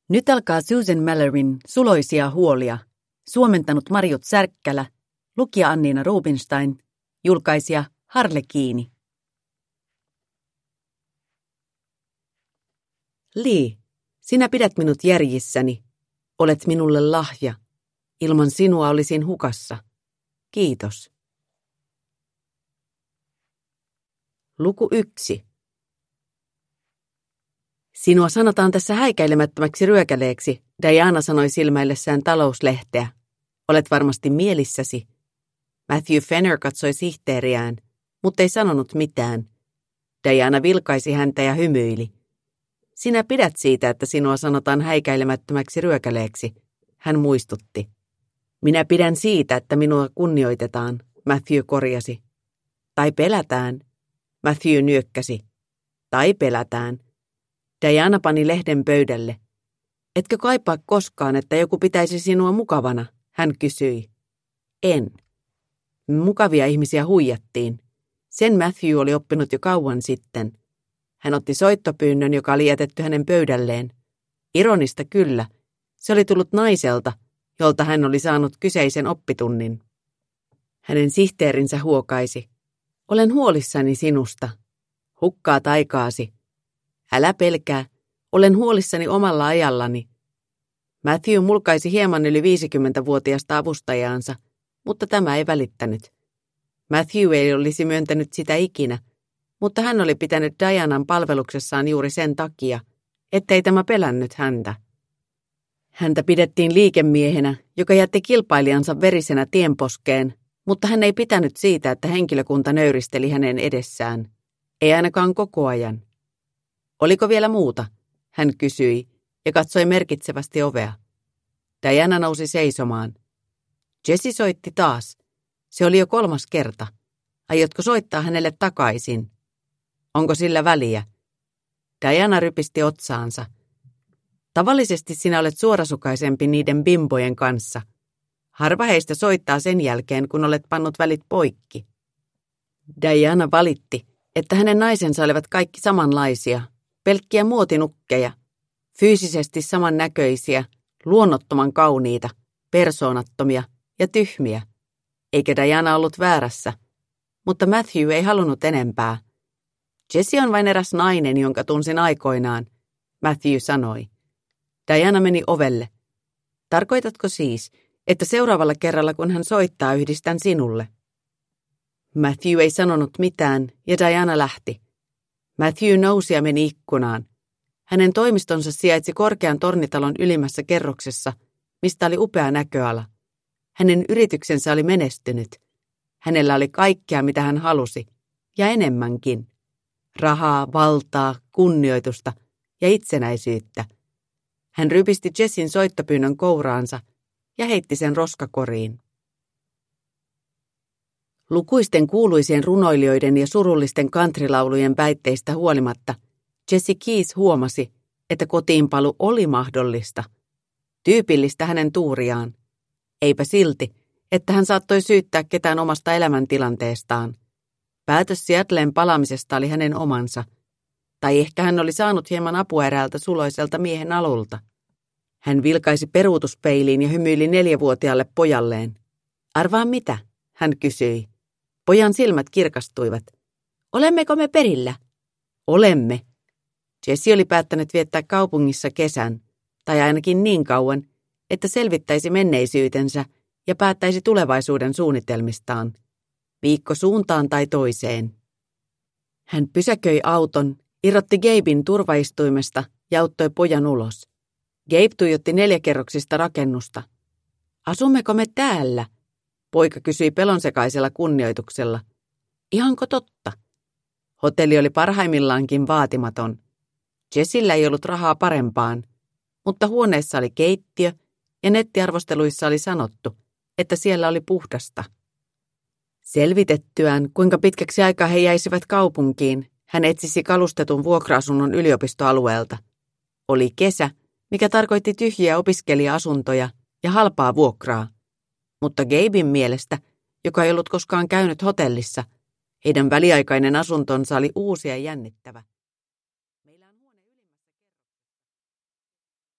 Nyt alkaa Susan Malloryn Suloisia huolia, suomentanut Marjut Särkkälä, lukija Anniina Rubinstein, julkaisija Harlekiini. Lee, sinä pidät minut järjissäni. Olet minulle lahja. Ilman sinua olisin hukassa. Kiitos. Luku 1. Sinua sanotaan tässä häikäilemättömäksi ryökäleeksi, Diana sanoi silmäillessään talouslehteä. Olet varmasti mielissäsi. Matthew Fenner katsoi sihteeriään, mutta ei sanonut mitään. Diana vilkaisi häntä ja hymyili. Sinä pidät siitä, että sinua sanotaan häikäilemättömäksi ryökäleeksi, hän muistutti. Minä pidän siitä, että minua kunnioitetaan, Matthew korjasi. Tai pelätään, Matthew nyökkäsi. Tai pelätään. Diana pani lehden pöydälle. Etkö kaipaa koskaan, että joku pitäisi sinua mukavana, hän kysyi. En. Mukavia ihmisiä huijattiin. Sen Matthew oli oppinut jo kauan sitten. Hän otti soittopyynnön, joka oli jätetty hänen pöydälleen. Ironista kyllä. Se oli tullut naiselta, jolta hän oli saanut kyseisen oppitunnin. Hänen sihteerinsä huokaisi. Olen huolissani sinusta. Hukkaat aikaasi. Älä pelkää. Olen huolissani omalla ajallani. Matthew mulkaisi hieman yli 50-vuotiasta avustajaansa, mutta tämä ei välittänyt. Matthew ei olisi myöntänyt sitä ikinä, mutta hän oli pitänyt Dianan palveluksessaan juuri sen takia, ettei tämä pelännyt häntä. Häntä pidettiin liikemiehenä, joka jätti kilpailijansa verisenä tienposkeen, mutta hän ei pitänyt siitä, että henkilökunta nöyristeli hänen edessään. Ei ainakaan koko ajan. Oliko vielä muuta? Hän kysyi ja katsoi merkitsevästi ovea. Diana nousi seisomaan. Jessie soitti taas. Se oli jo 3. kerta. Aiotko soittaa hänelle takaisin? Onko sillä väliä? Diana rypisti otsaansa. Tavallisesti sinä olet suorasukaisempi niiden bimbojen kanssa. Harva heistä soittaa sen jälkeen, kun olet pannut välit poikki. Diana valitti, että hänen naisensa olivat kaikki samanlaisia, pelkkiä muotinukkeja, fyysisesti samannäköisiä, luonnottoman kauniita, persoonattomia ja tyhmiä. Eikä Diana ollut väärässä, mutta Matthew ei halunnut enempää. Jessie on vain eräs nainen, jonka tunsin aikoinaan, Matthew sanoi. Diana meni ovelle. Tarkoitatko siis, että seuraavalla kerralla, kun hän soittaa, yhdistän sinulle? Matthew ei sanonut mitään, ja Diana lähti. Matthew nousi ja meni ikkunaan. Hänen toimistonsa sijaitsi korkean tornitalon ylimmässä kerroksessa, mistä oli upea näköala. Hänen yrityksensä oli menestynyt. Hänellä oli kaikkea, mitä hän halusi, ja enemmänkin. Rahaa, valtaa, kunnioitusta ja itsenäisyyttä. Hän rypisti Jessin soittopyynnön kouraansa ja heitti sen roskakoriin. Lukuisten kuuluisien runoilijoiden ja surullisten countrylaulujen väitteistä huolimatta, Jessie Keys huomasi, että kotiinpalu oli mahdollista. Tyypillistä hänen tuuriaan. Eipä silti, että hän saattoi syyttää ketään omasta elämäntilanteestaan. Päätös Seattleen palaamisesta oli hänen omansa. Tai ehkä hän oli saanut hieman apua eräältä suloiselta miehen alulta. Hän vilkaisi peruutuspeiliin ja hymyili 4-vuotiaalle pojalleen. Arvaa mitä? Hän kysyi. Pojan silmät kirkastuivat. Olemmeko me perillä? Olemme. Jessie oli päättänyt viettää kaupungissa kesän, tai ainakin niin kauan, että selvittäisi menneisyytensä ja päättäisi tulevaisuuden suunnitelmistaan. Viikko suuntaan tai toiseen. Hän pysäköi auton, irrotti Gaben turvaistuimesta ja auttoi pojan ulos. Gabe tuijotti 4-kerroksista rakennusta. Asummeko me täällä? Poika kysyi pelonsekaisella kunnioituksella. Ihanko totta? Hotelli oli parhaimmillaankin vaatimaton. Jessillä ei ollut rahaa parempaan, mutta huoneessa oli keittiö ja nettiarvosteluissa oli sanottu, että siellä oli puhdasta. Selvitettyään, kuinka pitkäksi aikaa he jäisivät kaupunkiin, hän etsisi kalustetun vuokra-asunnon yliopistoalueelta. Oli kesä, mikä tarkoitti tyhjiä opiskelija-asuntoja ja halpaa vuokraa. Mutta Gaben mielestä, joka ei ollut koskaan käynyt hotellissa, heidän väliaikainen asuntonsa oli uusi ja jännittävä.